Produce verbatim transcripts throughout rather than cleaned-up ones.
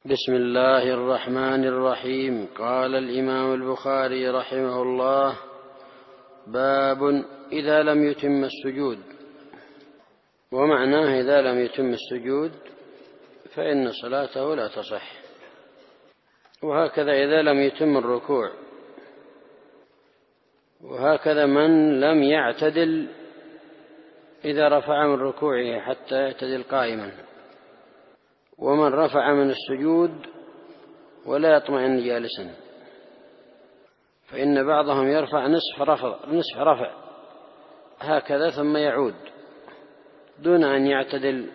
بسم الله الرحمن الرحيم. قال الإمام البخاري رحمه الله: باب إذا لم يتم السجود. ومعناه إذا لم يتم السجود فإن صلاته لا تصح، وهكذا إذا لم يتم الركوع، وهكذا من لم يعتدل إذا رفع من ركوعه حتى يعتدل قائما، ومن رفع من السجود ولا يطمئن جالسا، فإن بعضهم يرفع نصف رفع, نصف رفع هكذا ثم يعود دون أن يعتدل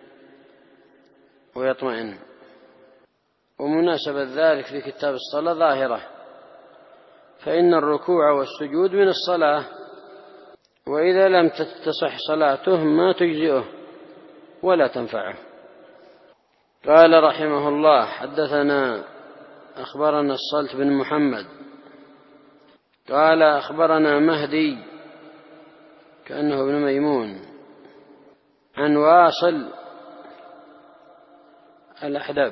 ويطمئن. ومناسبة ذلك في كتاب الصلاة ظاهرة، فإن الركوع والسجود من الصلاة، وإذا لم تصح صلاته ما تجزئه ولا تنفعه. قال رحمه الله: حدثنا أخبرنا الصلت بن محمد قال أخبرنا مهدي كأنه ابن ميمون عن واصل الأحدب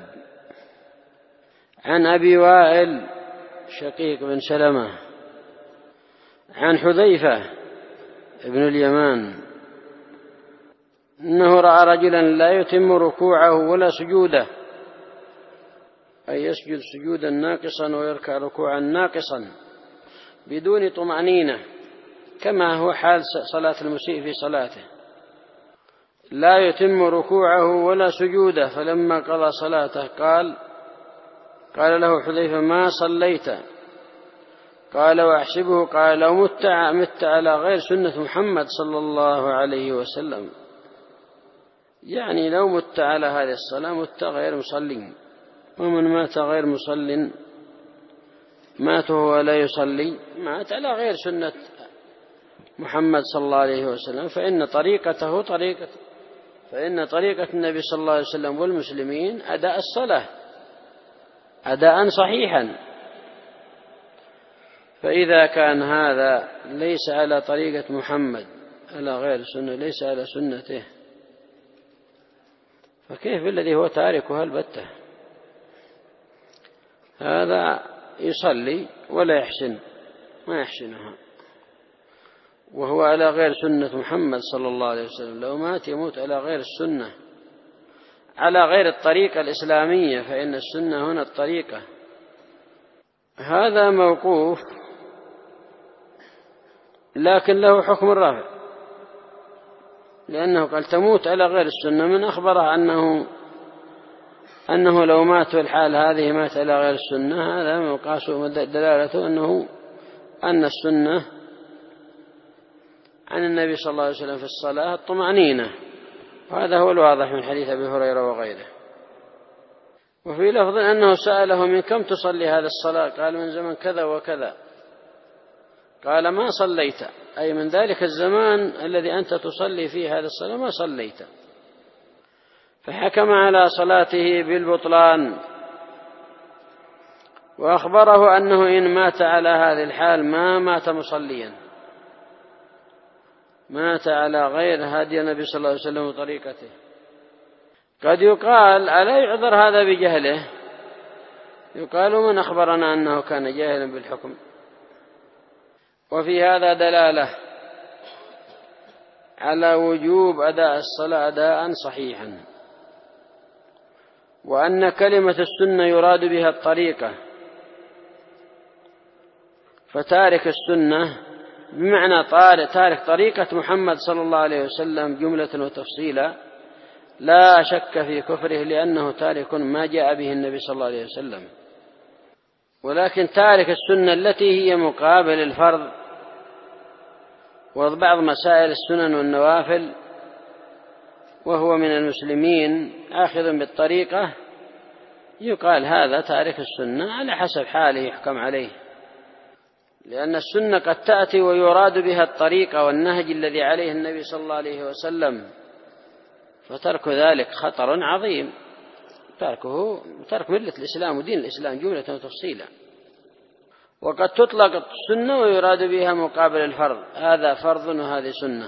عن أبي وائل شقيق بن سلمة عن حذيفة ابن اليمان إنه رأى رجلا لا يتم ركوعه ولا سجوده، أي يسجد سجودا ناقصا ويركع ركوعا ناقصا بدون طمأنينة، كما هو حال صلاة المسيء في صلاته، لا يتم ركوعه ولا سجوده. فلما قضى صلاته قال قال له حذيفة: ما صليت؟ قال: وأحسبه قال: لو مت مت على غير سنة محمد صلى الله عليه وسلم، يعني لو مت على هذه الصلاة مت غير مصلي، ومن مات غير مصل مات وهو لا يصلي مات على غير سنة محمد صلى الله عليه وسلم، فإن طريقته طريقة فإن طريقة النبي صلى الله عليه وسلم والمسلمين أداء الصلاة أداء صحيحا. فإذا كان هذا ليس على طريقة محمد على غير سنة، ليس على سنته، فكيف الذي هو تاركها البتة؟ هذا يصلي ولا يحسن ما يحسنها، وهو على غير سنة محمد صلى الله عليه وسلم. لو مات يموت على غير السنة، على غير الطريقة الإسلامية، فإن السنة هنا الطريقة. هذا موقوف لكن له حكم الرفع، لأنه قال تموت على غير السنة، من أخبره أنه أنه لو مات في الحال هذه مات على غير السنة، هذا مقاس دلالته أنه أن السنة عن النبي صلى الله عليه وسلم في الصلاة الطمأنينة، وهذا هو الواضح من حديث أبي هريرة وغيره. وفي لفظ أنه سأله: من كم تصلي هذه الصلاة؟ قال: من زمن كذا وكذا. قال: ما صليت، أي من ذلك الزمان الذي أنت تصلي فيه هذه الصلاة ما صليت. فحكم على صلاته بالبطلان، وأخبره أنه إن مات على هذه الحال ما مات مصليا، مات على غير هدي النبي صلى الله عليه وسلم وطريقته. قد يقال: ألا يعذر هذا بجهله؟ يقال: من أخبرنا أنه كان جاهلا بالحكم؟ وفي هذا دلالة على وجوب أداء الصلاة أداء صحيحا، وأن كلمة السنة يراد بها الطريقة، فتارك السنة بمعنى تارك طريقة محمد صلى الله عليه وسلم جملة وتفصيلا، لا شك في كفره، لأنه تارك ما جاء به النبي صلى الله عليه وسلم. ولكن تارك السنة التي هي مقابل الفرض وبعض مسائل السنن والنوافل، وهو من المسلمين آخذ بالطريقة، يقال هذا تارك السنة على حسب حاله يحكم عليه، لأن السنة قد تأتي ويراد بها الطريقة والنهج الذي عليه النبي صلى الله عليه وسلم، فترك ذلك خطر عظيم، تركه ترك ملة الإسلام ودين الإسلام جملة وتفصيلا. وقد تطلق السنة ويراد بها مقابل الفرض، هذا فرض وهذه سنة،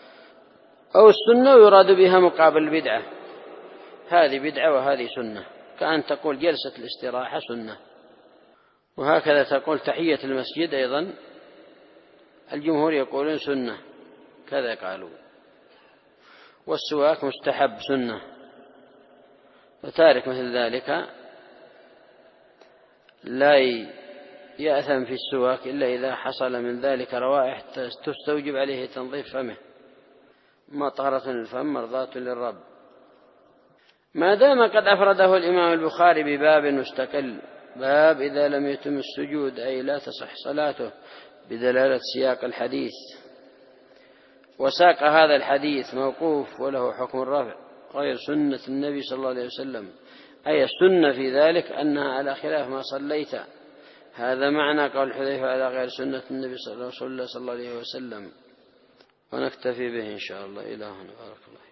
أو السنة ويراد بها مقابل البدعة، هذه بدعة وهذه سنة، كأن تقول جلسة الاستراحة سنة. وهكذا تقول تحية المسجد أيضا الجمهور يقولون سنة كذا قالوا. والسواك مستحب سنة، وتارك مثل ذلك لا يأثم في السواك إلا إذا حصل من ذلك روائح تستوجب عليه تنظيف فمه. مطهرة الفم مرضاة للرب. ما دام قد أفرده الإمام البخاري بباب مستقل، باب إذا لم يتم السجود أي لا تصح صلاته، بدلالة سياق الحديث، وساق هذا الحديث موقوف وله حكم الرفع غير سنة النبي صلى الله عليه وسلم، أي السنة في ذلك أنها على خلاف ما صليت. هذا معنى قول حذيفة على غير سنة النبي صلى الله عليه وسلم. ونكتفي به إن شاء الله. إلهنا بارك الله.